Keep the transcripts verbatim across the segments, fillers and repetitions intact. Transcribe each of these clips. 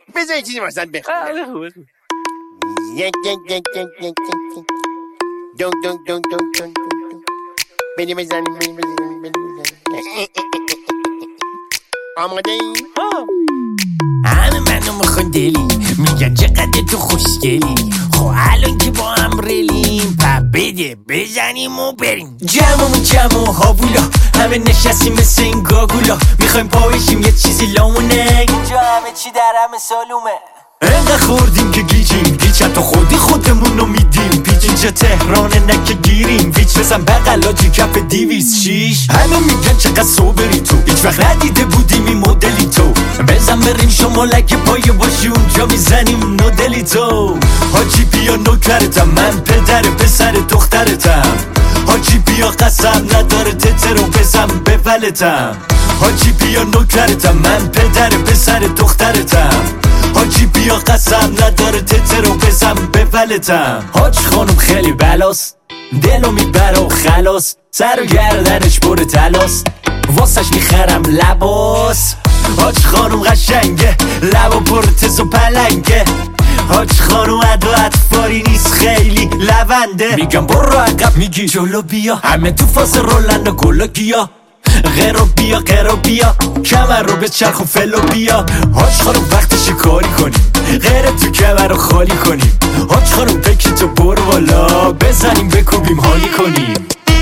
بذار یه چیزی واسط بخونم. یک یک یک یک یک یک دون دون دون دون دون دون بریم بزنیم بریم بزنیم بریم بزنیم. آماده ای؟ همه منو میخوان دلی، میگن چقدر تو خوشگلی. خب الان که با هم ریلیم پا بده بزنیم و بریم. جمعمون جمع و هاوولا، همه نشستیم مثل این گاگولا. میخوایم پا بشیم یه چیزی لامونه، اینجا همه چی در همه سالومه. انقدر خوردیم که گیجیم، گیج حتی خودی خودمونو میدیم. پیچ اینجا تهرانه نکه گیریم، ویچ بزن بغلا تو کف دیویس شیش. همه میگن چقدر صبری تو، هیچ وقت ندیده بودیم این مدلی تو. بزن بریم شمالک پایه باشی اونجا میزنیم نودلی تو. حاجی بیا نوکرتم، من پدر پسر دخترتم. حاجی بیا قسم نداره تترو بزن بپلتم. حاجی بیا نوکرتم، من پدر پسر دخترتم. حاجی بیا قسم نداره تترو بزن بپلتم. حاج خانم خیلی بلاست، دلو میبره و خلاص. سر و گردنش پر تلاست، واسش میخرم لباس. حاج خانم قشنگه، لبا پر تز و پلنگه. حاج خانم ادو اطفاری نیست خیلی لونده. میگم برو عقب میگی جلو بیا، همه تو فاز رولن و گلو گیا. غیرو بیا غیرو بیا، کمر رو به چرخ و فلو بیا. حاج خانم وقتش کاری کنیم، غیر تو کمر رو خالی کنیم. حاج خانم بکی تو برو بالا، بزنیم بکوبیم حالی کنیم.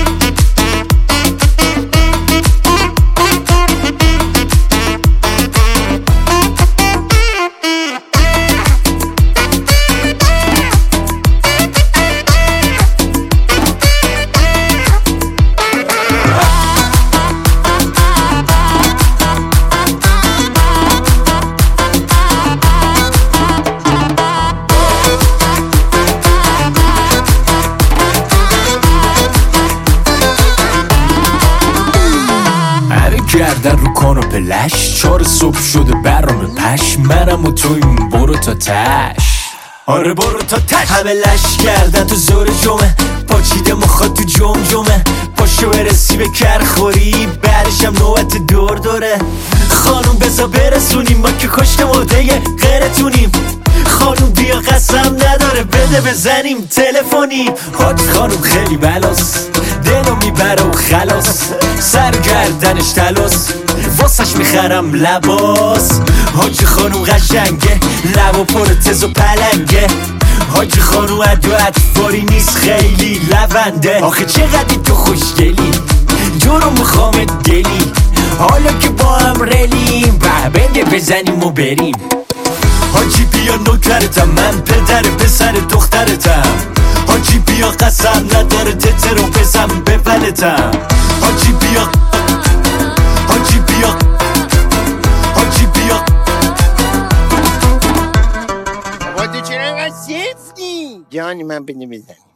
گردن رو کانو پلش، چار صبح شده برام پش. منم و تویم برو تا تش، آره برو تا تش. همه لش کردن تو زور جمعه، پاچیده مخواد تو جم جمعه. پاشو برسی به کرخوری، بعدشم نوبت دور دوره. خانوم بزا برسونیم، ما که کشت مرده غیرتونیم. خانوم بیا قسم نداره بده بزنیم تلفنیم. حاج خانوم خیلی بلاست، دلو میبره و خلاص. سر گردنش تلاس، واسش میخرم لباس. حاج خانوم قشنگه، لبا پر تز و پلنگه. حاج خانوم ادو اطفاری نیست خیلی لونده. آخه چقدر تو خوشگلی، جورو میخوام دلی. حالا که با هم ریلیم به بده بزنیم و بریم. حاجی بیا نوکرتم، من پدر پسر دخترتم. حاجی بیا قسم نداره تترو بزن بپلتم. حاجی بیا حاجی بیا حاجی بیا. بابا تو چرا انقدر سفتی؟ جانی من بده بزن.